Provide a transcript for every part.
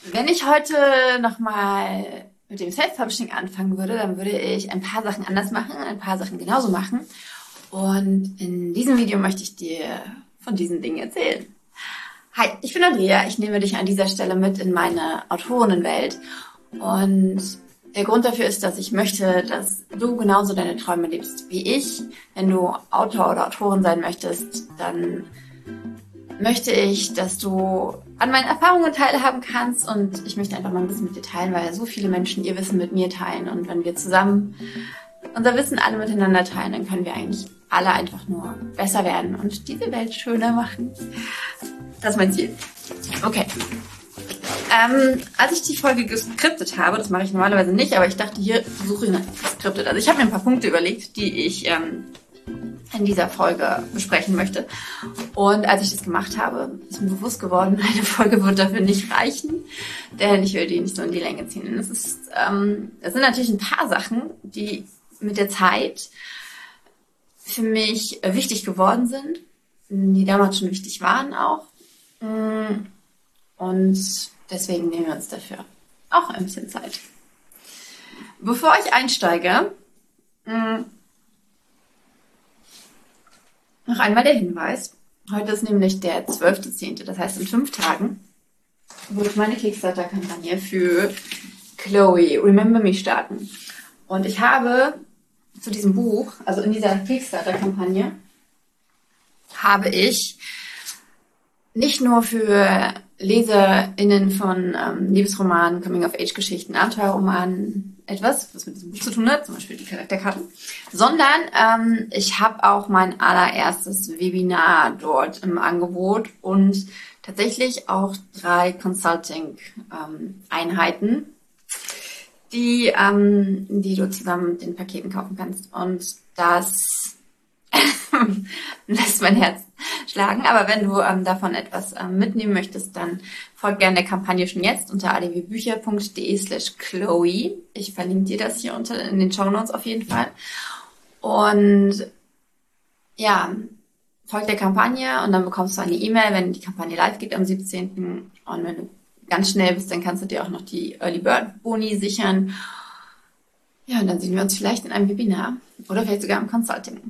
Wenn ich heute nochmal mit dem Self-Publishing anfangen würde, dann würde ich ein paar Sachen anders machen, ein paar Sachen genauso machen. Und in diesem Video möchte ich dir von diesen Dingen erzählen. Hi, ich bin Andrea. Ich nehme dich an dieser Stelle mit in meine Autorinnenwelt. Und der Grund dafür ist, dass ich möchte, dass du genauso deine Träume lebst wie ich. Wenn du Autor oder Autorin sein möchtest, dann möchte ich, dass du an meinen Erfahrungen teilhaben kannst, und ich möchte einfach mal ein bisschen mit dir teilen, weil so viele Menschen ihr Wissen mit mir teilen, und wenn wir zusammen unser Wissen alle miteinander teilen, dann können wir eigentlich alle einfach nur besser werden und diese Welt schöner machen. Das ist mein Ziel. Okay. Als ich die Folge geskriptet habe, das mache ich normalerweise nicht, aber ich dachte, hier suche ich eine geskriptet. Also ich habe mir ein paar Punkte überlegt, die ich in dieser Folge besprechen möchte. Und als ich das gemacht habe, ist mir bewusst geworden, eine Folge wird dafür nicht reichen, denn ich will die nicht so in die Länge ziehen. Es sind natürlich ein paar Sachen, die mit der Zeit für mich wichtig geworden sind, die damals schon wichtig waren auch. Und deswegen nehmen wir uns dafür auch ein bisschen Zeit. Bevor ich einsteige, noch einmal der Hinweis. Heute ist nämlich der 12.10., das heißt in 5 Tagen wird meine Kickstarter-Kampagne für Chloe Remember Me starten. Und ich habe zu diesem Buch, also in dieser Kickstarter-Kampagne, habe ich nicht nur für LeserInnen von Liebesromanen, Coming-of-Age-Geschichten, Abenteuerromanen etwas, was mit diesem Buch zu tun hat, zum Beispiel die Charakterkarten, sondern ich habe auch mein allererstes Webinar dort im Angebot und tatsächlich auch 3 Consulting-Einheiten, die du zusammen mit den Paketen kaufen kannst. Und das lässt mein Herz schlagen. Aber wenn du davon etwas mitnehmen möchtest, dann folgt gerne der Kampagne schon jetzt unter adwbücher.de/Chloe. Ich verlinke dir das hier unter in den Shownotes auf jeden Fall. Und ja, folgt der Kampagne und dann bekommst du eine E-Mail, wenn die Kampagne live geht am 17. Und wenn du ganz schnell bist, dann kannst du dir auch noch die Early Bird Boni sichern. Ja, und dann sehen wir uns vielleicht in einem Webinar oder vielleicht sogar im Consulting.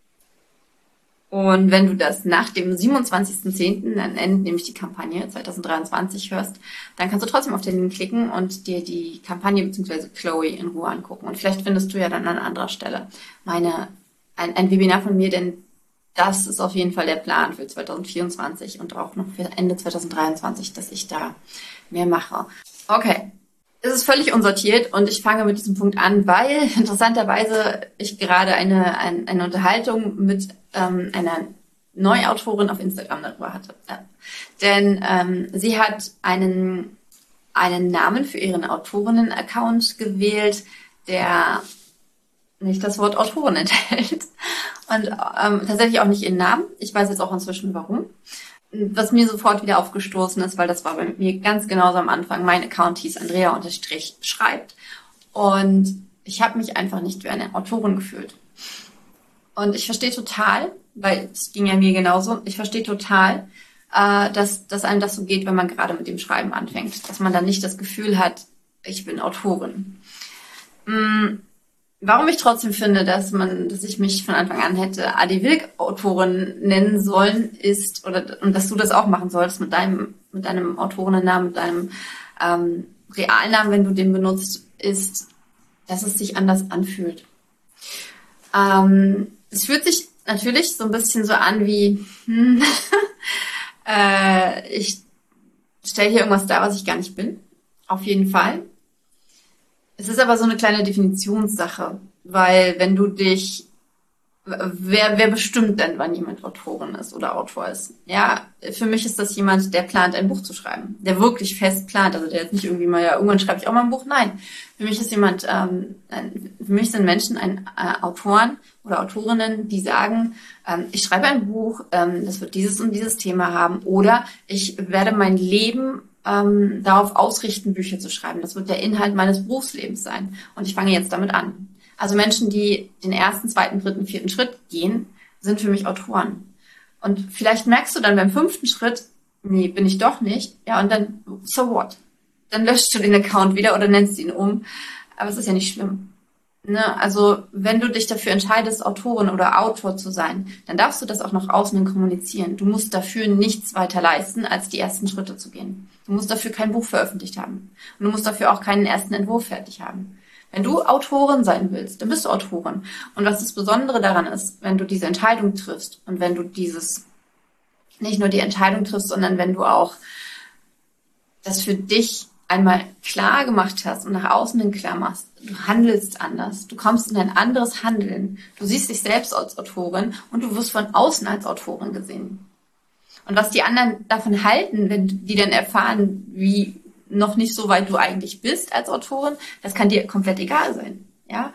Und wenn du das nach dem 27.10., dann endet nämlich die Kampagne 2023, hörst, dann kannst du trotzdem auf den Link klicken und dir die Kampagne bzw. Chloe in Ruhe angucken. Und vielleicht findest du ja dann an anderer Stelle ein Webinar von mir, denn das ist auf jeden Fall der Plan für 2024 und auch noch für Ende 2023, dass ich da mehr mache. Okay. Es ist völlig unsortiert und ich fange mit diesem Punkt an, weil interessanterweise ich gerade eine Unterhaltung mit einer Neuautorin auf Instagram darüber hatte. Ja. Denn sie hat einen Namen für ihren Autorinnen-Account gewählt, der nicht das Wort Autorin enthält. Und tatsächlich auch nicht ihren Namen. Ich weiß jetzt auch inzwischen warum. Was mir sofort wieder aufgestoßen ist, weil das war bei mir ganz genauso am Anfang. Mein Account hieß Andrea_schreibt. Und ich habe mich einfach nicht wie eine Autorin gefühlt. Und ich verstehe total, weil es ging ja mir genauso, ich verstehe total, dass einem das so geht, wenn man gerade mit dem Schreiben anfängt. Dass man dann nicht das Gefühl hat, ich bin Autorin. Warum ich trotzdem finde, dass ich mich von Anfang an hätte Adi Wilk Autorin nennen sollen, und dass du das auch machen solltest mit deinem Autorinnennamen, mit deinem Realnamen, wenn du den benutzt, ist, dass es sich anders anfühlt. Es fühlt sich natürlich so ein bisschen so an wie, ich stelle hier irgendwas dar, was ich gar nicht bin. Auf jeden Fall. Es ist aber so eine kleine Definitionssache, weil wenn du wer bestimmt denn, wann jemand Autorin ist oder Autor ist? Ja, für mich ist das jemand, der plant, ein Buch zu schreiben, der wirklich fest plant, also der jetzt nicht irgendwie mal, ja, irgendwann schreibe ich auch mal ein Buch. Nein, für mich ist für mich sind Menschen Autoren oder Autorinnen, die sagen, ich schreibe ein Buch, das wird dieses und dieses Thema haben, oder ich werde mein Leben darauf ausrichten, Bücher zu schreiben. Das wird der Inhalt meines Berufslebens sein. Und ich fange jetzt damit an. Also Menschen, die den 1., 2., 3., 4. Schritt gehen, sind für mich Autoren. Und vielleicht merkst du dann beim 5. Schritt, nee, bin ich doch nicht. Ja, und dann, so what? dann löschst du den Account wieder oder nennst ihn um. Aber es ist ja nicht schlimm. Ne? Also wenn du dich dafür entscheidest, Autorin oder Autor zu sein, dann darfst du das auch nach außen hin kommunizieren. Du musst dafür nichts weiter leisten, als die ersten Schritte zu gehen. Du musst dafür kein Buch veröffentlicht haben. Und du musst dafür auch keinen ersten Entwurf fertig haben. Wenn du Autorin sein willst, dann bist du Autorin. Und was das Besondere daran ist, wenn du diese Entscheidung triffst und wenn du nicht nur die Entscheidung triffst, sondern wenn du auch das für dich einmal klar gemacht hast und nach außen hin klar machst, du handelst anders, du kommst in ein anderes Handeln, du siehst dich selbst als Autorin und du wirst von außen als Autorin gesehen. Und was die anderen davon halten, wenn die dann erfahren, wie noch nicht so weit du eigentlich bist als Autorin, das kann dir komplett egal sein. Ja,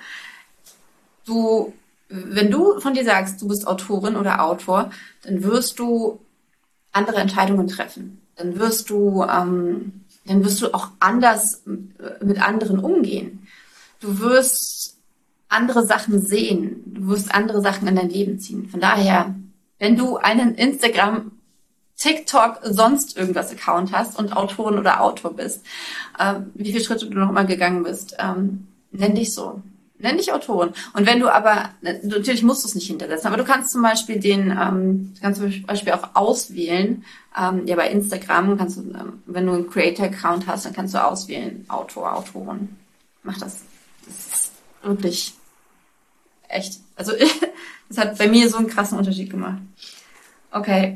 wenn du von dir sagst, du bist Autorin oder Autor, dann wirst du andere Entscheidungen treffen. Dann wirst du auch anders mit anderen umgehen. Du wirst andere Sachen sehen. Du wirst andere Sachen in dein Leben ziehen. Von daher, wenn du einen Instagram, TikTok, sonst irgendwas Account hast und Autorin oder Autor bist, wie viele Schritte du noch immer gegangen bist, nenn dich so. Nenn dich Autorin. Und wenn du aber, natürlich musst du es nicht hintersetzen, aber du kannst zum Beispiel auch auswählen, ja, bei Instagram kannst du, wenn du einen Creator-Account hast, dann kannst du auswählen, Autor, Autorin. Mach das. Das ist wirklich echt. Also, das hat bei mir so einen krassen Unterschied gemacht. Okay.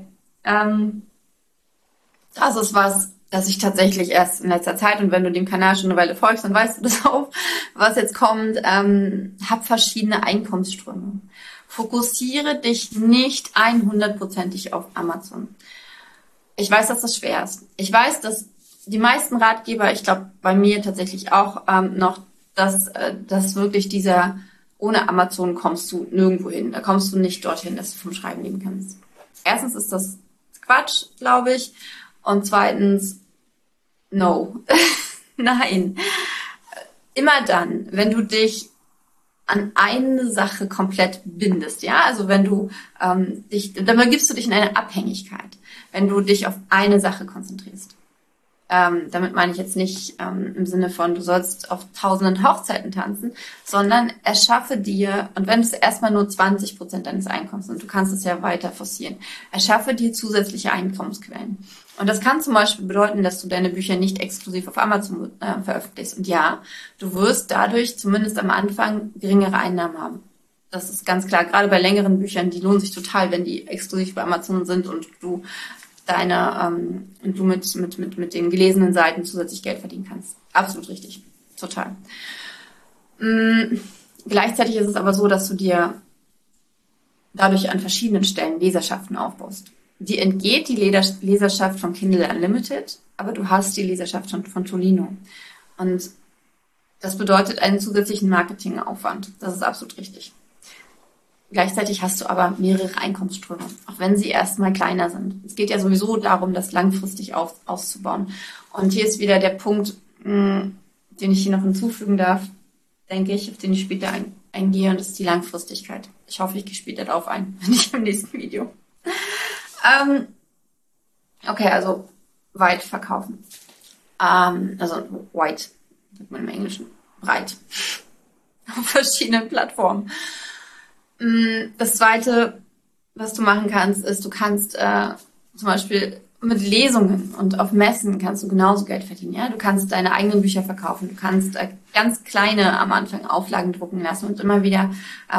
Das ist dass ich tatsächlich erst in letzter Zeit, und wenn du dem Kanal schon eine Weile folgst, dann weißt du das auch, was jetzt kommt, hab verschiedene Einkommensströme. Fokussiere dich nicht 100%ig auf Amazon. Ich weiß, dass das schwer ist. Ich weiß, dass die meisten Ratgeber, ich glaube bei mir tatsächlich auch noch, dass wirklich ohne Amazon kommst du nirgendwo hin. Da kommst du nicht dorthin, dass du vom Schreiben leben kannst. Erstens ist das Quatsch, glaube ich. Und zweitens, no. Nein. Immer dann, wenn du dich an eine Sache komplett bindest, ja, also wenn du dann begibst du dich in eine Abhängigkeit, wenn du dich auf eine Sache konzentrierst. Damit meine ich jetzt nicht im Sinne von, du sollst auf tausenden Hochzeiten tanzen, sondern erschaffe dir, und wenn es erstmal nur 20% deines Einkommens sind, du kannst es ja weiter forcieren, erschaffe dir zusätzliche Einkommensquellen. Und das kann zum Beispiel bedeuten, dass du deine Bücher nicht exklusiv auf Amazon veröffentlichst. Und ja, du wirst dadurch zumindest am Anfang geringere Einnahmen haben. Das ist ganz klar. Gerade bei längeren Büchern, die lohnen sich total, wenn die exklusiv bei Amazon sind und du mit den gelesenen Seiten zusätzlich Geld verdienen kannst. Absolut richtig. Total. Gleichzeitig ist es aber so, dass du dir dadurch an verschiedenen Stellen Leserschaften aufbaust. Die entgeht die Leserschaft von Kindle Unlimited, aber du hast die Leserschaft von Tolino. Und das bedeutet einen zusätzlichen Marketingaufwand. Das ist absolut richtig. Gleichzeitig hast du aber mehrere Einkommensströme, auch wenn sie erstmal kleiner sind. Es geht ja sowieso darum, das langfristig auszubauen. Und hier ist wieder der Punkt, den ich hier noch hinzufügen darf, denke ich, auf den ich später eingehe, und das ist die Langfristigkeit. Ich hoffe, ich gehe später darauf ein, wenn nicht im nächsten Video. Okay, also weit verkaufen. Also wide, sagt man im Englischen, breit. Auf verschiedenen Plattformen. Das Zweite, was du machen kannst, ist, du kannst zum Beispiel mit Lesungen und auf Messen kannst du genauso Geld verdienen. Ja? Du kannst deine eigenen Bücher verkaufen. Du kannst ganz kleine am Anfang Auflagen drucken lassen und immer wieder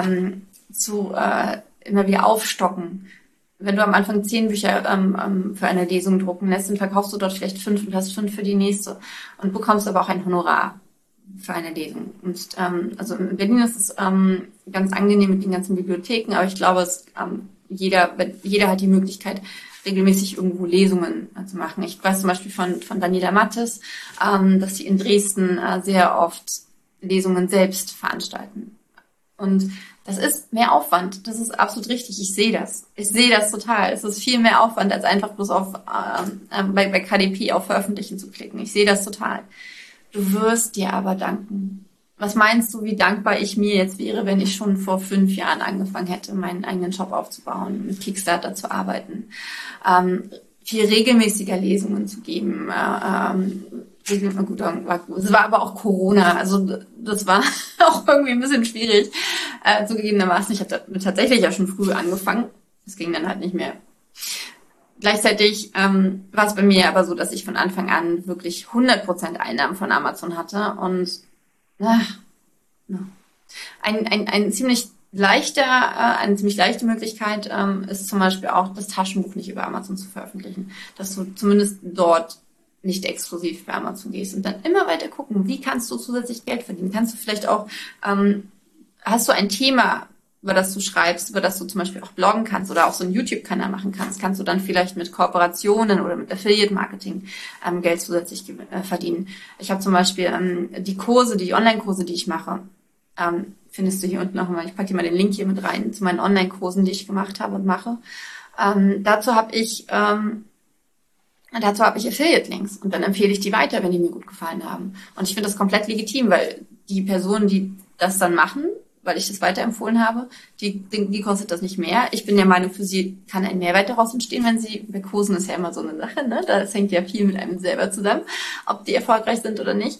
aufstocken. Wenn du am Anfang 10 Bücher für eine Lesung drucken lässt, dann verkaufst du dort vielleicht 5 und hast 5 für die nächste und bekommst aber auch ein Honorar für eine Lesung. Und also in Berlin ist es ganz angenehm mit den ganzen Bibliotheken, aber ich glaube, jeder hat die Möglichkeit, regelmäßig irgendwo Lesungen zu machen. Ich weiß zum Beispiel von Daniela Mattes, dass sie in Dresden sehr oft Lesungen selbst veranstalten. Und das ist mehr Aufwand. Das ist absolut richtig. Ich sehe das. Ich sehe das total. Es ist viel mehr Aufwand, als einfach bloß bei KDP auf Veröffentlichen zu klicken. Ich sehe das total. Du wirst dir aber danken. Was meinst du, wie dankbar ich mir jetzt wäre, wenn ich schon vor 5 Jahren angefangen hätte, meinen eigenen Shop aufzubauen, mit Kickstarter zu arbeiten, viel regelmäßiger Lesungen zu geben, Gut, es war aber auch Corona, also das war auch irgendwie ein bisschen schwierig, zugegebenermaßen. Ich habe damit tatsächlich ja schon früh angefangen. Es ging dann halt nicht mehr. Gleichzeitig war es bei mir aber so, dass ich von Anfang an wirklich 100% Einnahmen von Amazon hatte und ach, ein ziemlich eine ziemlich leichte Möglichkeit ist zum Beispiel auch, das Taschenbuch nicht über Amazon zu veröffentlichen. Dass du zumindest dort nicht exklusiv bei Amazon gehst und dann immer weiter gucken, wie kannst du zusätzlich Geld verdienen? Kannst du vielleicht auch, hast du ein Thema, über das du schreibst, über das du zum Beispiel auch bloggen kannst oder auch so einen YouTube-Kanal machen kannst du dann vielleicht mit Kooperationen oder mit Affiliate-Marketing Geld zusätzlich verdienen. Ich habe zum Beispiel die Online-Kurse, die ich mache, findest du hier unten noch mal. Ich packe dir mal den Link hier mit rein zu meinen Online-Kursen, die ich gemacht habe und mache. Dazu habe ich Affiliate-Links und dann empfehle ich die weiter, wenn die mir gut gefallen haben. Und ich finde das komplett legitim, weil die Personen, die das dann machen, weil ich das weiterempfohlen habe, die kostet das nicht mehr. Ich bin der Meinung, für sie kann ein Mehrwert daraus entstehen, wenn sie, bei Kursen ist ja immer so eine Sache, ne? Das hängt ja viel mit einem selber zusammen, ob die erfolgreich sind oder nicht.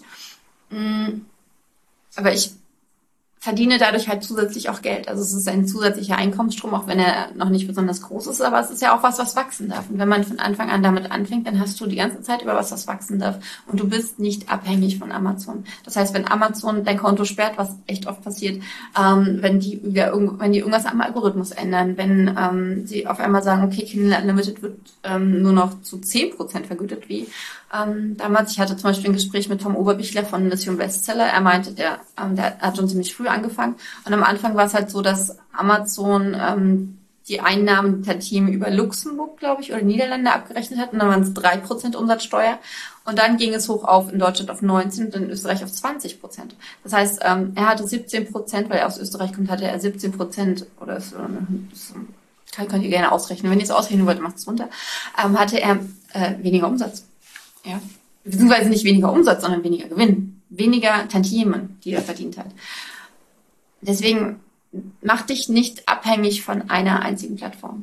Aber ich verdiene dadurch halt zusätzlich auch Geld. Also es ist ein zusätzlicher Einkommensstrom, auch wenn er noch nicht besonders groß ist, aber es ist ja auch was wachsen darf. Und wenn man von Anfang an damit anfängt, dann hast du die ganze Zeit über was wachsen darf. Und du bist nicht abhängig von Amazon. Das heißt, wenn Amazon dein Konto sperrt, was echt oft passiert, wenn die irgendwas am Algorithmus ändern, wenn sie auf einmal sagen, okay, Kindle Unlimited wird nur noch zu 10% vergütet, wie damals, ich hatte zum Beispiel ein Gespräch mit Tom Oberbichler von Mission Bestseller. Er meinte, der hat schon ziemlich früh angefangen. Und am Anfang war es halt so, dass Amazon die Einnahmen der Team über Luxemburg, glaube ich, oder Niederlande abgerechnet hat. Und dann waren es 3% Umsatzsteuer. Und dann ging es hoch auf in Deutschland auf 19% und in Österreich auf 20%. Das heißt, er hatte 17%, weil er aus Österreich kommt, hatte er 17% oder so, könnt ihr gerne ausrechnen. Wenn ihr es ausrechnen wollt, macht es runter. Hatte er weniger Umsatz. Ja, beziehungsweise nicht weniger Umsatz, sondern weniger Gewinn. Weniger Tantiemen, die er verdient hat. Deswegen mach dich nicht abhängig von einer einzigen Plattform.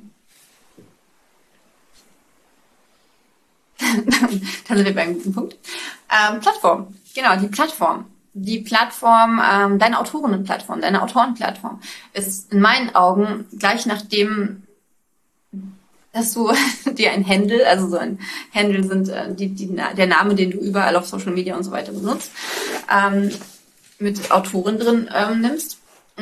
Da sind wir beim guten Punkt. Plattform. Genau, die Plattform. Die Plattform, deine Autorinnenplattform, deine Autorenplattform ist in meinen Augen gleich nachdem, dass du dir ein Handle, also so ein Handle sind der Name, den du überall auf Social Media und so weiter benutzt, mit Autorin drin nimmst.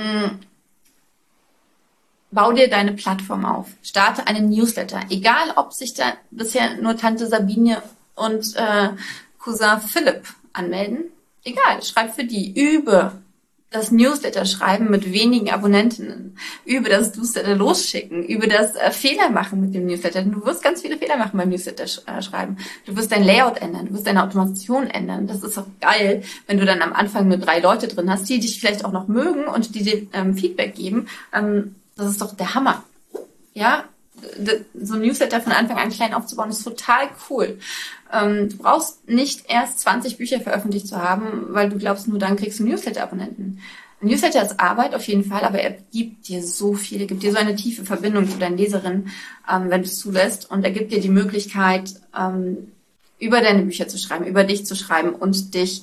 Bau dir deine Plattform auf. Starte einen Newsletter. Egal, ob sich da bisher nur Tante Sabine und Cousin Philipp anmelden. Egal, schreib für die. Übe das Newsletter schreiben mit wenigen Abonnentinnen, über das Newsletter losschicken, über das Fehler machen mit dem Newsletter. Du wirst ganz viele Fehler machen beim Newsletter schreiben. Du wirst dein Layout ändern, du wirst deine Automation ändern. Das ist auch geil, wenn du dann am Anfang nur 3 Leute drin hast, die dich vielleicht auch noch mögen und die dir Feedback geben. Das ist doch der Hammer. Ja, so ein Newsletter von Anfang an klein aufzubauen, ist total cool. Du brauchst nicht erst 20 Bücher veröffentlicht zu haben, weil du glaubst, nur dann kriegst du Newsletter-Abonnenten. Ein Newsletter ist Arbeit auf jeden Fall, aber er gibt dir so viel, gibt dir so eine tiefe Verbindung zu deinen Leserinnen, wenn du es zulässt. Und er gibt dir die Möglichkeit, über deine Bücher zu schreiben, über dich zu schreiben und dich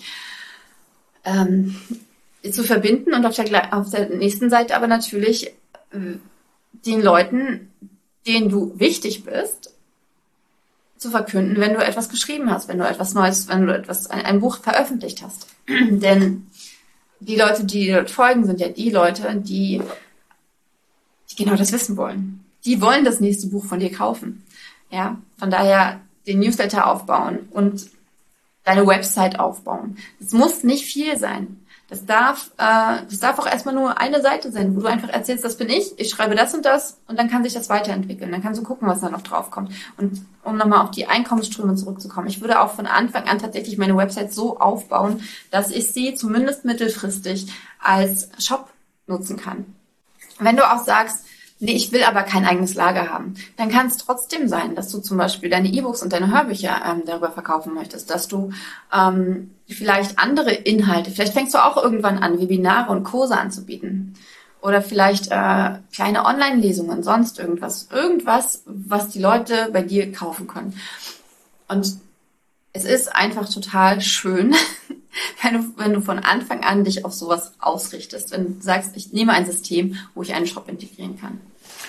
zu verbinden. Und auf der nächsten Seite aber natürlich den Leuten, denen du wichtig bist, zu verkünden, wenn du etwas geschrieben hast, wenn du etwas Neues, wenn du ein Buch veröffentlicht hast. Denn die Leute, die dir dort folgen, sind ja die Leute, die genau das wissen wollen. Die wollen das nächste Buch von dir kaufen. Ja, von daher den Newsletter aufbauen und deine Website aufbauen. Es muss nicht viel sein. Das darf auch erstmal nur eine Seite sein, wo du einfach erzählst, das bin ich schreibe das und dann kann sich das weiterentwickeln. Dann kannst du gucken, was da noch drauf kommt. Und um nochmal auf die Einkommensströme zurückzukommen, ich würde auch von Anfang an tatsächlich meine Website so aufbauen, dass ich sie zumindest mittelfristig als Shop nutzen kann. Wenn du auch sagst, nee, ich will aber kein eigenes Lager haben, dann kann es trotzdem sein, dass du zum Beispiel deine E-Books und deine Hörbücher darüber verkaufen möchtest, dass du vielleicht andere Inhalte, vielleicht fängst du auch irgendwann an, Webinare und Kurse anzubieten oder vielleicht kleine Online-Lesungen, sonst irgendwas, was die Leute bei dir kaufen können. Und Es ist einfach total schön, wenn du von Anfang an dich auf sowas ausrichtest. Wenn du sagst, ich nehme ein System, wo ich einen Shop integrieren kann.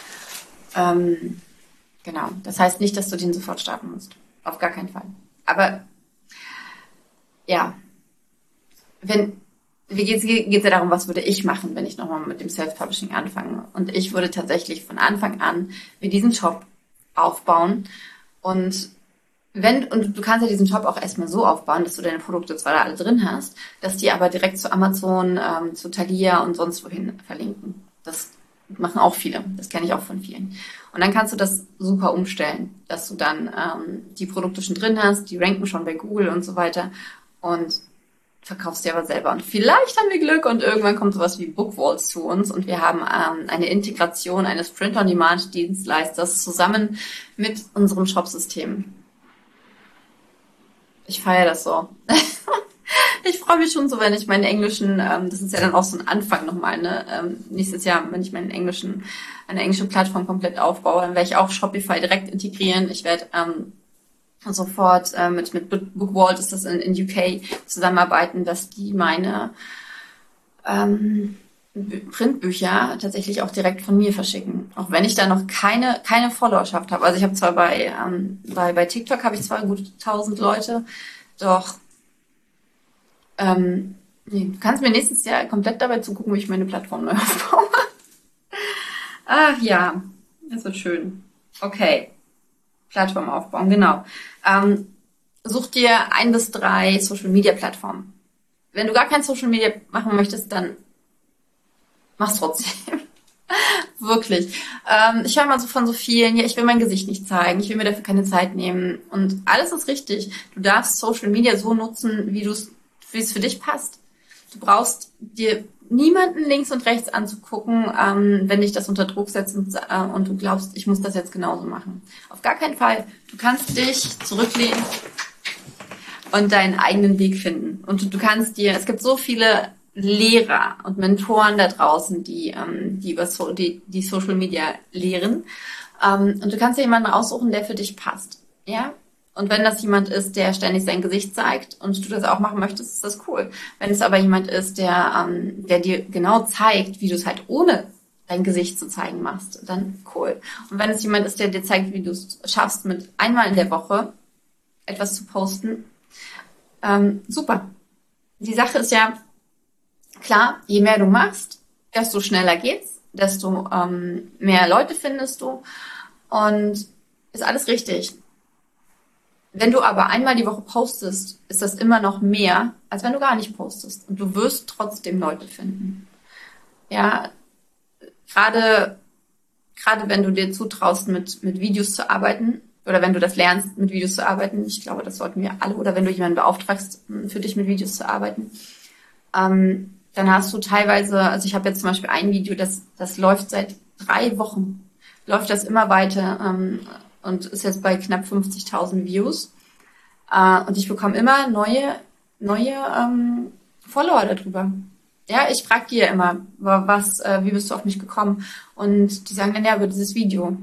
Genau. Das heißt nicht, dass du den sofort starten musst. Auf gar keinen Fall. Aber ja, wenn, wie geht's ja darum, was würde ich machen, wenn ich nochmal mit dem Self-Publishing anfange? Und ich würde tatsächlich von Anfang an mir diesen Shop aufbauen. Und und du kannst ja diesen Shop auch erstmal so aufbauen, dass du deine Produkte zwar da alle drin hast, dass die aber direkt zu Amazon, zu Thalia und sonst wohin verlinken. Das machen auch viele. Das kenne ich auch von vielen. Und dann kannst du das super umstellen, dass du dann die Produkte schon drin hast, die ranken schon bei Google und so weiter und verkaufst die aber selber. Und vielleicht haben wir Glück und irgendwann kommt sowas wie Bookwalls zu uns und wir haben eine Integration eines Print-on-Demand-Dienstleisters zusammen mit unserem Shopsystem. Ich feiere das so. Ich freue mich schon so, wenn ich meinen englischen, das ist ja dann auch so ein Anfang nochmal, ne? Nächstes Jahr, wenn ich eine englische Plattform komplett aufbaue, dann werde ich auch Shopify direkt integrieren. Ich werde sofort mit Bookvault, ist das in UK, zusammenarbeiten, dass die meine Printbücher tatsächlich auch direkt von mir verschicken. Auch wenn ich da noch keine Followerschaft habe. Also ich habe zwar bei TikTok habe ich zwar gut 1000 Leute, doch nee, du kannst mir nächstes Jahr komplett dabei zugucken, wie ich meine Plattform neu aufbaue. Ach ja, das wird schön. Okay, Plattform aufbauen, genau. Such dir 1 bis 3 Social Media Plattformen. Wenn du gar kein Social Media machen möchtest, dann mach's trotzdem. Wirklich. Ich höre mal so von so vielen, ja, ich will mein Gesicht nicht zeigen, ich will mir dafür keine Zeit nehmen. Und alles ist richtig. Du darfst Social Media so nutzen, wie es für dich passt. Du brauchst dir niemanden links und rechts anzugucken, wenn dich das unter Druck setzt und du glaubst, ich muss das jetzt genauso machen. Auf gar keinen Fall. Du kannst dich zurücklehnen und deinen eigenen Weg finden. Und du kannst es gibt so viele Lehrer und Mentoren da draußen, die Social Media lehren. Und du kannst dir jemanden aussuchen, der für dich passt. Ja? Und wenn das jemand ist, der ständig sein Gesicht zeigt und du das auch machen möchtest, ist das cool. Wenn es aber jemand ist, der dir genau zeigt, wie du es halt ohne dein Gesicht zu zeigen machst, dann cool. Und wenn es jemand ist, der dir zeigt, wie du es schaffst, mit einmal in der Woche etwas zu posten, super. Die Sache ist ja, klar, je mehr du machst, desto schneller geht's, desto mehr Leute findest du und ist alles richtig. Wenn du aber einmal die Woche postest, ist das immer noch mehr, als wenn du gar nicht postest. Und du wirst trotzdem Leute finden. Ja, gerade wenn du dir zutraust, mit Videos zu arbeiten, oder wenn du das lernst, mit Videos zu arbeiten, ich glaube, das sollten wir alle, oder wenn du jemanden beauftragst, für dich mit Videos zu arbeiten, dann hast du teilweise, also ich habe jetzt zum Beispiel ein Video, das läuft seit 3 Wochen, läuft das immer weiter und ist jetzt bei knapp 50.000 Views. Und ich bekomme immer neue Follower darüber. Ja, ich frage die ja immer, wie bist du auf mich gekommen? Und die sagen dann ja über dieses Video.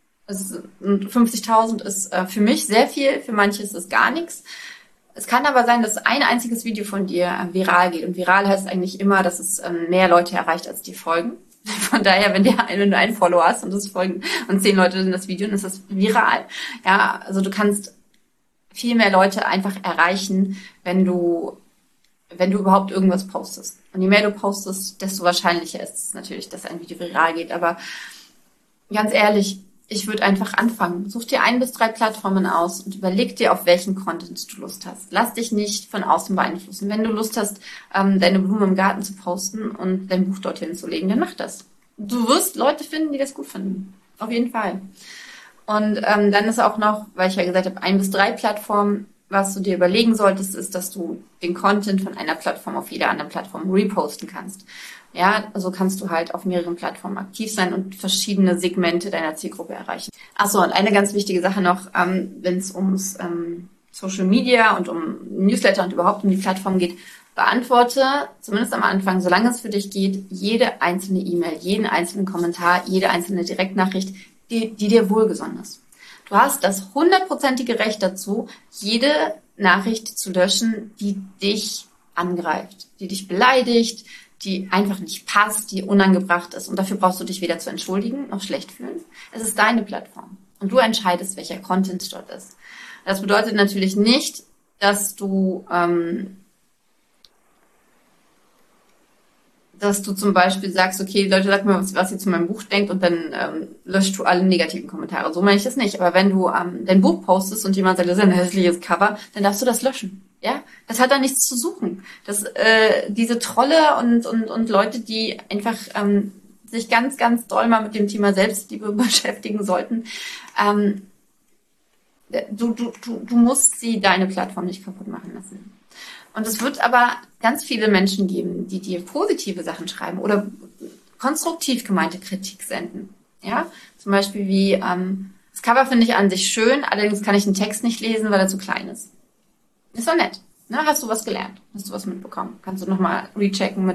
50.000 ist für mich sehr viel, für manche ist es gar nichts. Es kann aber sein, dass ein einziges Video von dir viral geht. Und viral heißt eigentlich immer, dass es mehr Leute erreicht, als die folgen. Von daher, wenn du einen Follower hast und es folgen und 10 Leute in das Video, dann ist das viral. Ja, also du kannst viel mehr Leute einfach erreichen, wenn du überhaupt irgendwas postest. Und je mehr du postest, desto wahrscheinlicher ist es natürlich, dass ein Video viral geht. Aber ganz ehrlich, ich würde einfach anfangen. Such dir 1 bis 3 Plattformen aus und überleg dir, auf welchen Content du Lust hast. Lass dich nicht von außen beeinflussen. Wenn du Lust hast, deine Blumen im Garten zu posten und dein Buch dorthin zu legen, dann mach das. Du wirst Leute finden, die das gut finden. Auf jeden Fall. Und dann ist auch noch, weil ich ja gesagt habe, 1 bis 3 Plattformen, was du dir überlegen solltest, ist, dass du den Content von einer Plattform auf jeder anderen Plattform reposten kannst. Ja, also kannst du halt auf mehreren Plattformen aktiv sein und verschiedene Segmente deiner Zielgruppe erreichen. Achso, und eine ganz wichtige Sache noch, wenn es ums Social Media und um Newsletter und überhaupt um die Plattform geht, beantworte, zumindest am Anfang, solange es für dich geht, jede einzelne E-Mail, jeden einzelnen Kommentar, jede einzelne Direktnachricht, die dir wohlgesonnen ist. Du hast das 100%ige Recht dazu, jede Nachricht zu löschen, die dich angreift, die dich beleidigt, die einfach nicht passt, die unangebracht ist. Und dafür brauchst du dich weder zu entschuldigen noch schlecht fühlen. Es ist deine Plattform. Und du entscheidest, welcher Content dort ist. Das bedeutet natürlich nicht, dass du zum Beispiel sagst, okay, Leute, sagt mir, was ihr zu meinem Buch denkt und dann löscht du alle negativen Kommentare. So meine ich das nicht. Aber wenn du dein Buch postest und jemand sagt, das ist ein hässliches Cover, dann darfst du das löschen. Ja, das hat da nichts zu suchen. Diese Trolle und Leute, die einfach sich ganz, ganz doll mal mit dem Thema Selbstliebe beschäftigen sollten, du musst deine Plattform nicht kaputt machen lassen. Und es wird aber ganz viele Menschen geben, die dir positive Sachen schreiben oder konstruktiv gemeinte Kritik senden. Ja, zum Beispiel wie, das Cover finde ich an sich schön, allerdings kann ich den Text nicht lesen, weil er zu klein ist. Ist doch nett. Ne? Hast du was gelernt? Hast du was mitbekommen? Kannst du nochmal gegenchecken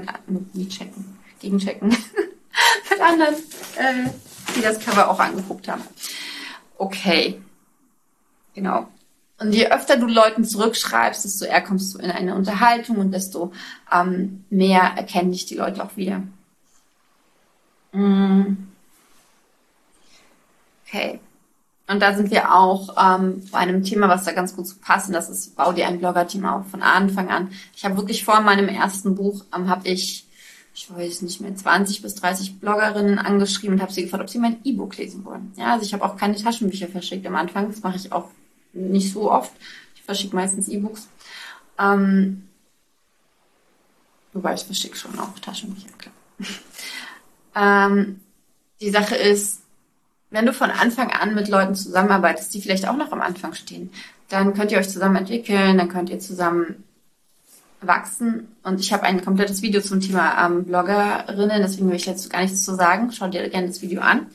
mit anderen, die das Cover auch angeguckt haben. Okay. Genau. Und je öfter du Leuten zurückschreibst, desto eher kommst du in eine Unterhaltung und desto mehr erkennen dich die Leute auch wieder. Okay. Und da sind wir auch bei einem Thema, was da ganz gut zu passt. Und das ist, bau dir ein Blogger-Team auf von Anfang an. Ich habe wirklich vor meinem ersten Buch, habe ich weiß nicht mehr, 20 bis 30 Bloggerinnen angeschrieben und habe sie gefragt, ob sie mein E-Book lesen wollen. Ja, also ich habe auch keine Taschenbücher verschickt am Anfang. Das mache ich auch nicht so oft. Ich verschicke meistens E-Books. Wobei ich verschicke schon auch Taschenbücher, klar. Die Sache ist, wenn du von Anfang an mit Leuten zusammenarbeitest, die vielleicht auch noch am Anfang stehen, dann könnt ihr euch zusammen entwickeln, dann könnt ihr zusammen wachsen. Und ich habe ein komplettes Video zum Thema Bloggerinnen, deswegen will ich jetzt gar nichts zu sagen. Schau dir gerne das Video an.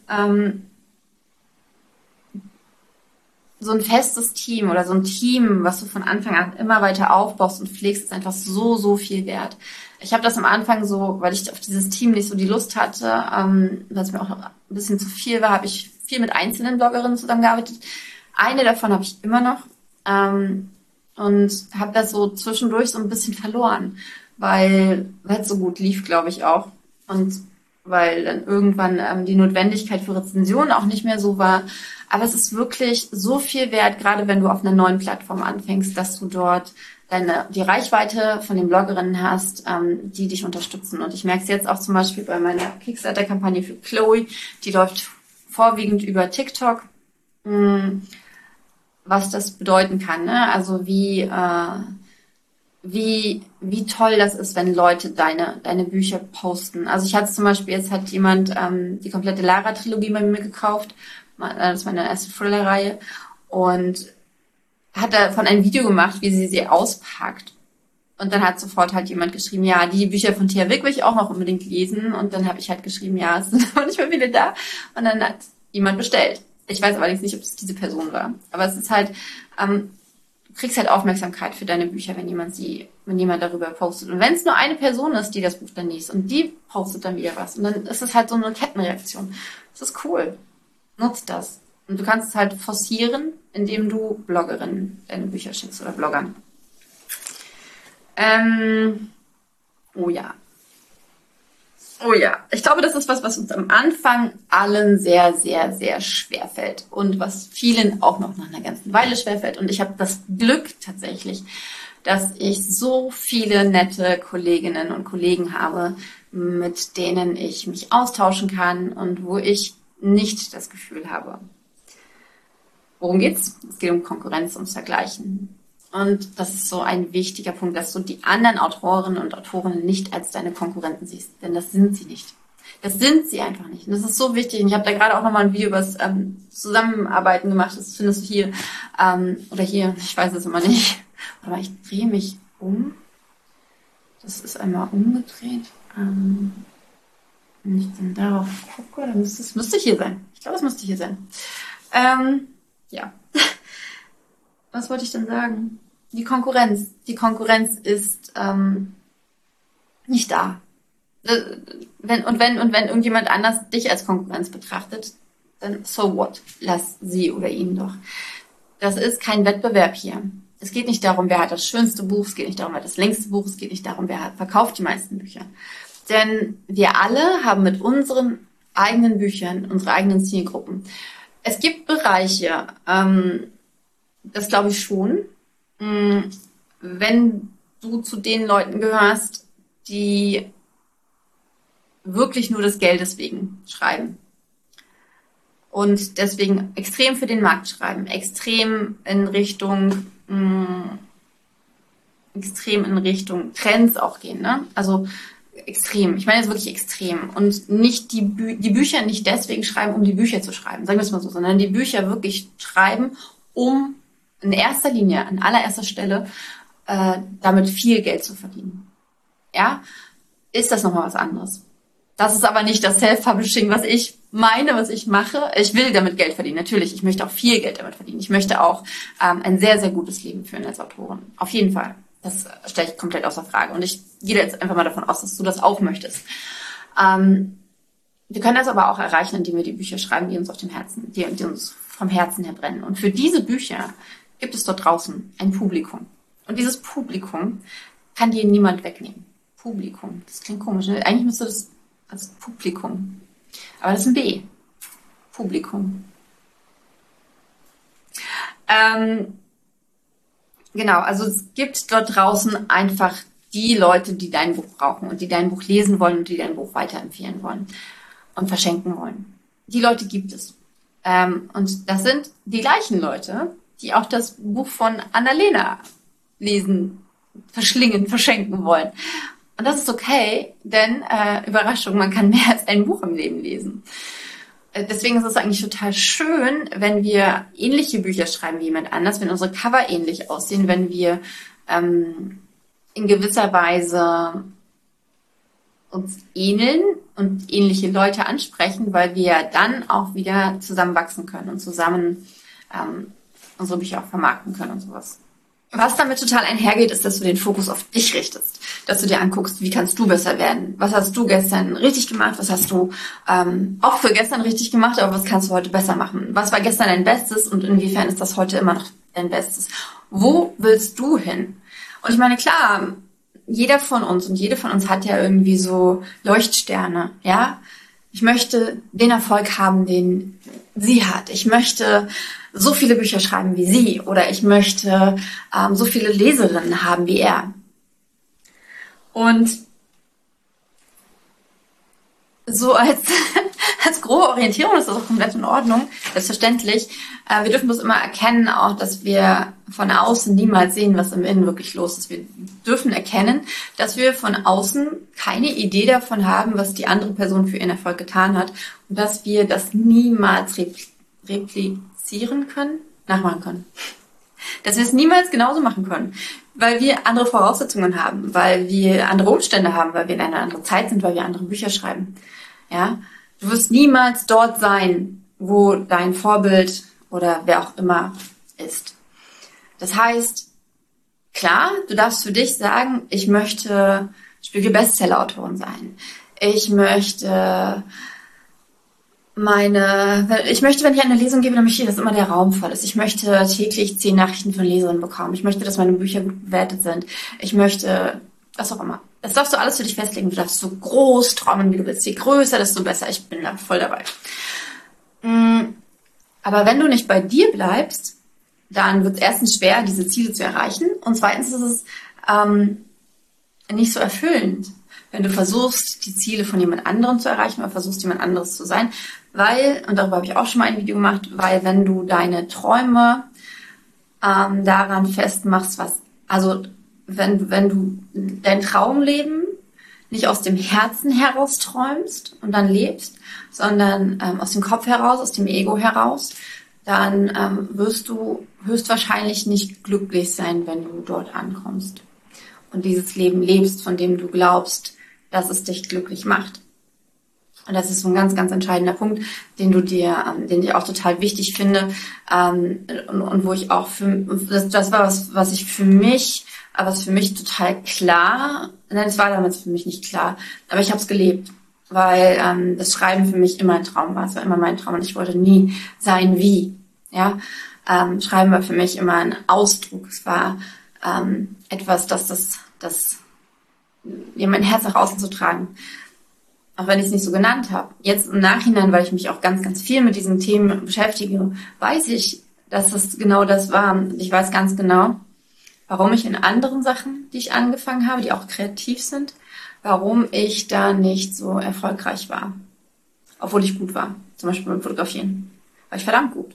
So ein festes Team oder so ein Team, was du von Anfang an immer weiter aufbaust und pflegst, ist einfach so, so viel wert. Ich habe das am Anfang so, weil ich auf dieses Team nicht so die Lust hatte, weil es mir auch ein bisschen zu viel war, habe ich viel mit einzelnen Bloggerinnen zusammengearbeitet. Eine davon habe ich immer noch und habe das so zwischendurch so ein bisschen verloren, weil es so gut lief, glaube ich auch. Und weil dann irgendwann die Notwendigkeit für Rezensionen auch nicht mehr so war. Aber es ist wirklich so viel wert, gerade wenn du auf einer neuen Plattform anfängst, dass du dort die Reichweite von den Bloggerinnen hast, die dich unterstützen. Und ich merke es jetzt auch zum Beispiel bei meiner Kickstarter-Kampagne für Chloe. Die läuft vorwiegend über TikTok, was das bedeuten kann. Ne? Also wie toll das ist, wenn Leute deine Bücher posten. Also ich hatte zum Beispiel, jetzt hat jemand die komplette Lara-Trilogie bei mir gekauft. Das ist meine erste Thriller-Reihe. Und hat davon ein Video gemacht, wie sie auspackt. Und dann hat sofort halt jemand geschrieben, ja, die Bücher von Thea Wick will ich auch noch unbedingt lesen. Und dann habe ich halt geschrieben, ja, es sind aber nicht mehr viele da. Und dann hat jemand bestellt. Ich weiß allerdings nicht, ob es diese Person war. Aber es ist halt, du kriegst halt Aufmerksamkeit für deine Bücher, wenn jemand darüber postet. Und wenn es nur eine Person ist, die das Buch dann liest und die postet dann wieder was. Und dann ist es halt so eine Kettenreaktion. Das ist cool. Nutzt das. Und du kannst es halt forcieren, indem du Bloggerinnen deine Bücher schickst oder Bloggern. Oh ja. Ich glaube, das ist was uns am Anfang allen sehr, sehr, sehr schwer fällt. Und was vielen auch noch nach einer ganzen Weile schwer fällt. Und ich habe das Glück tatsächlich, dass ich so viele nette Kolleginnen und Kollegen habe, mit denen ich mich austauschen kann und wo ich nicht das Gefühl habe. Worum geht's? Es geht um Konkurrenz, ums Vergleichen. Und das ist so ein wichtiger Punkt, dass du die anderen Autorinnen und Autoren nicht als deine Konkurrenten siehst. Denn das sind sie nicht. Das sind sie einfach nicht. Und das ist so wichtig. Und ich habe da gerade auch nochmal ein Video über das Zusammenarbeiten gemacht. Das findest du hier. Oder hier, ich weiß es immer nicht. Aber ich drehe mich um. Das ist einmal umgedreht. Wenn ich dann darauf gucke, dann müsste hier sein. Ich glaube, es müsste hier sein. Ja. Was wollte ich denn sagen? Die Konkurrenz. Die Konkurrenz ist nicht da. Wenn irgendjemand anders dich als Konkurrenz betrachtet, dann so what? Lass sie oder ihn doch. Das ist kein Wettbewerb hier. Es geht nicht darum, wer hat das schönste Buch, es geht nicht darum, wer hat das längste Buch, es geht nicht darum, wer verkauft die meisten Bücher. Denn wir alle haben mit unseren eigenen Büchern unsere eigenen Zielgruppen. Es gibt Bereiche, das glaube ich schon, wenn du zu den Leuten gehörst, die wirklich nur des Geldes wegen schreiben und deswegen extrem für den Markt schreiben, extrem in Richtung Trends auch gehen, ne? Also extrem. Ich meine jetzt wirklich extrem. Und nicht die Bücher nicht deswegen schreiben, um die Bücher zu schreiben, sagen wir es mal so, sondern die Bücher wirklich schreiben, um in erster Linie, an allererster Stelle, damit viel Geld zu verdienen. Ja? Ist das nochmal was anderes? Das ist aber nicht das Self-Publishing, was ich meine, was ich mache. Ich will damit Geld verdienen, natürlich. Ich möchte auch viel Geld damit verdienen. Ich möchte auch ein sehr, sehr gutes Leben führen als Autorin. Auf jeden Fall. Das stelle ich komplett außer Frage. Und ich gehe jetzt einfach mal davon aus, dass du das auch möchtest. Wir können das aber auch erreichen, indem wir die Bücher schreiben, die uns auf dem Herzen, die uns vom Herzen her brennen. Und für diese Bücher gibt es dort draußen ein Publikum. Und dieses Publikum kann dir niemand wegnehmen. Publikum. Das klingt komisch, ne? Eigentlich müsste das als Publikum. Aber das ist ein B. Publikum. Genau, also es gibt dort draußen einfach die Leute, die dein Buch brauchen und die dein Buch lesen wollen und die dein Buch weiterempfehlen wollen und verschenken wollen. Die Leute gibt es. Und das sind die gleichen Leute, die auch das Buch von Annalena lesen, verschlingen, verschenken wollen. Und das ist okay, denn Überraschung, man kann mehr als ein Buch im Leben lesen. Deswegen ist es eigentlich total schön, wenn wir ähnliche Bücher schreiben wie jemand anders, wenn unsere Cover ähnlich aussehen, wenn wir in gewisser Weise uns ähneln und ähnliche Leute ansprechen, weil wir dann auch wieder zusammenwachsen können und zusammen unsere Bücher auch vermarkten können und sowas. Was damit total einhergeht, ist, dass du den Fokus auf dich richtest. Dass du dir anguckst, wie kannst du besser werden? Was hast du gestern richtig gemacht? Was hast du auch für gestern richtig gemacht? Aber was kannst du heute besser machen? Was war gestern dein Bestes und inwiefern ist das heute immer noch dein Bestes? Wo willst du hin? Und ich meine, klar, jeder von uns und jede von uns hat ja irgendwie so Leuchtsterne, ja? Ich möchte den Erfolg haben, den sie hat. Ich möchte so viele Bücher schreiben wie sie oder ich möchte so viele Leserinnen haben wie er. Und so als grobe Orientierung ist das auch komplett in Ordnung, selbstverständlich. Wir dürfen bloß immer erkennen auch, dass wir von außen niemals sehen, was im Innen wirklich los ist. Wir dürfen erkennen, dass wir von außen keine Idee davon haben, was die andere Person für ihren Erfolg getan hat und dass wir das niemals replizieren können, nachmachen können. Dass wir es niemals genauso machen können, weil wir andere Voraussetzungen haben, weil wir andere Umstände haben, weil wir in einer anderen Zeit sind, weil wir andere Bücher schreiben. Ja, du wirst niemals dort sein, wo dein Vorbild oder wer auch immer ist. Das heißt, klar, du darfst für dich sagen, ich möchte Spiegel-Bestseller-Autorin sein. Ich möchte, wenn ich eine Lesung gebe, dann möchte ich, dass immer der Raum voll ist. Ich möchte täglich 10 Nachrichten von Leserinnen bekommen. Ich möchte, dass meine Bücher gut bewertet sind. Ich möchte, was auch immer. Das darfst du alles für dich festlegen. Du darfst so groß träumen, wie du willst. Je größer, desto besser. Ich bin da voll dabei. Aber wenn du nicht bei dir bleibst, dann wird es erstens schwer, diese Ziele zu erreichen. Und zweitens ist es nicht so erfüllend, wenn du versuchst, die Ziele von jemand anderem zu erreichen oder versuchst, jemand anderes zu sein. Weil, und darüber habe ich auch schon mal ein Video gemacht, weil wenn du deine Träume daran festmachst, wenn du dein Traumleben nicht aus dem Herzen heraus träumst und dann lebst, sondern aus dem Kopf heraus, aus dem Ego heraus, dann wirst du höchstwahrscheinlich nicht glücklich sein, wenn du dort ankommst und dieses Leben lebst, von dem du glaubst, dass es dich glücklich macht. Und das ist so ein ganz, ganz entscheidender Punkt, den ich auch total wichtig finde und wo ich auch das war was für mich total klar, nein, es war damals für mich nicht klar, aber ich habe es gelebt, weil das Schreiben für mich immer ein Traum war, es war immer mein Traum und ich wollte nie sein wie, ja, Schreiben war für mich immer ein Ausdruck. Es war etwas, das mein Herz nach außen zu tragen. Auch wenn ich es nicht so genannt habe. Jetzt im Nachhinein, weil ich mich auch ganz, ganz viel mit diesen Themen beschäftige, weiß ich, dass es genau das war. Und ich weiß ganz genau, warum ich in anderen Sachen, die ich angefangen habe, die auch kreativ sind, warum ich da nicht so erfolgreich war. Obwohl ich gut war. Zum Beispiel beim Fotografieren. War ich verdammt gut.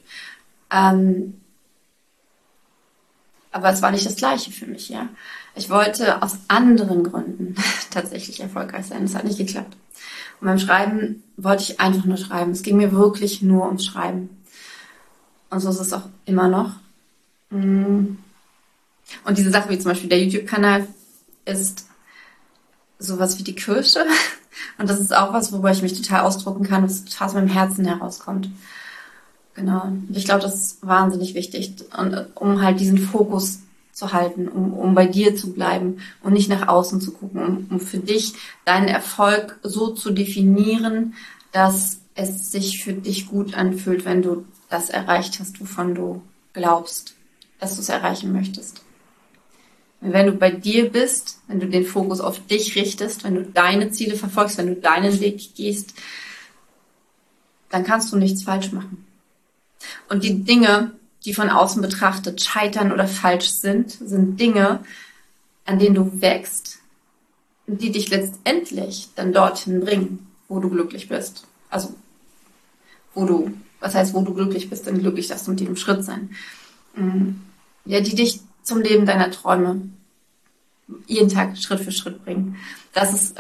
Aber es war nicht das Gleiche für mich, ja. Ich wollte aus anderen Gründen tatsächlich erfolgreich sein. Es hat nicht geklappt. Und beim Schreiben wollte ich einfach nur schreiben. Es ging mir wirklich nur ums Schreiben. Und so ist es auch immer noch. Und diese Sache wie zum Beispiel der YouTube-Kanal ist sowas wie die Kirsche. Und das ist auch was, worüber ich mich total ausdrucken kann, was total aus meinem Herzen herauskommt. Genau. Und ich glaube, das ist wahnsinnig wichtig. Und um halt diesen Fokus zu halten, um bei dir zu bleiben und nicht nach außen zu gucken, um für dich deinen Erfolg so zu definieren, dass es sich für dich gut anfühlt, wenn du das erreicht hast, wovon du glaubst, dass du es erreichen möchtest. Und wenn du bei dir bist, wenn du den Fokus auf dich richtest, wenn du deine Ziele verfolgst, wenn du deinen Weg gehst, dann kannst du nichts falsch machen. Und die Dinge, die von außen betrachtet scheitern oder falsch sind, sind Dinge, an denen du wächst und die dich letztendlich dann dorthin bringen, wo du glücklich bist. Also, wo du glücklich bist, denn glücklich darfst du mit jedem Schritt sein. Ja, die dich zum Leben deiner Träume jeden Tag Schritt für Schritt bringen. Das ist,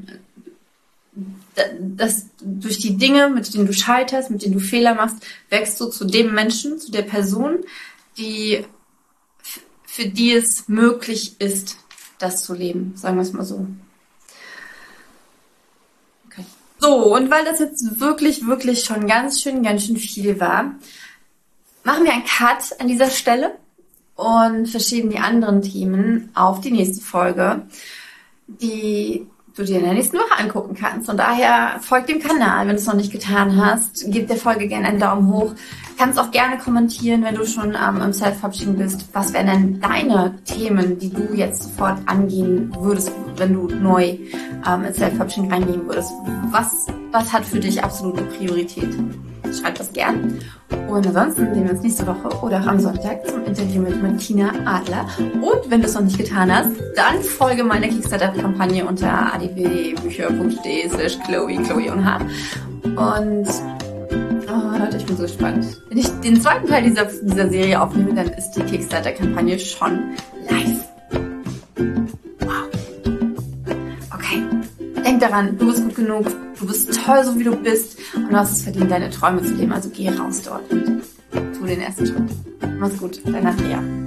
dass durch die Dinge, mit denen du scheiterst, mit denen du Fehler machst, wächst du zu dem Menschen, zu der Person, für die es möglich ist, das zu leben. Sagen wir es mal so. Okay. So, und weil das jetzt wirklich, wirklich schon ganz schön viel war, machen wir einen Cut an dieser Stelle und verschieben die anderen Themen auf die nächste Folge, die du dir in der nächsten Woche angucken kannst. Und daher folg dem Kanal, wenn du es noch nicht getan hast. Gib der Folge gerne einen Daumen hoch. Kannst auch gerne kommentieren, wenn du schon im Self-Publishing bist. Was wären denn deine Themen, die du jetzt sofort angehen würdest, wenn du neu ins Self-Publishing reingehen würdest? Was hat für dich absolute Priorität? Schreib das gern. Und ansonsten sehen wir uns nächste Woche oder auch am Sonntag zum Interview mit Martina Adler. Und wenn du es noch nicht getan hast, dann folge meiner Kickstarter-Kampagne unter adwbücher.de/Chloe und H. Und Leute, ich bin so gespannt. Wenn ich den zweiten Teil dieser Serie aufnehme, dann ist die Kickstarter-Kampagne schon live. Wow. Okay. Denk daran, du bist gut genug, du bist toll, so wie du bist und du hast es verdient, deine Träume zu leben. Also geh raus dort und tu den ersten Schritt. Mach's gut, deine Andrea.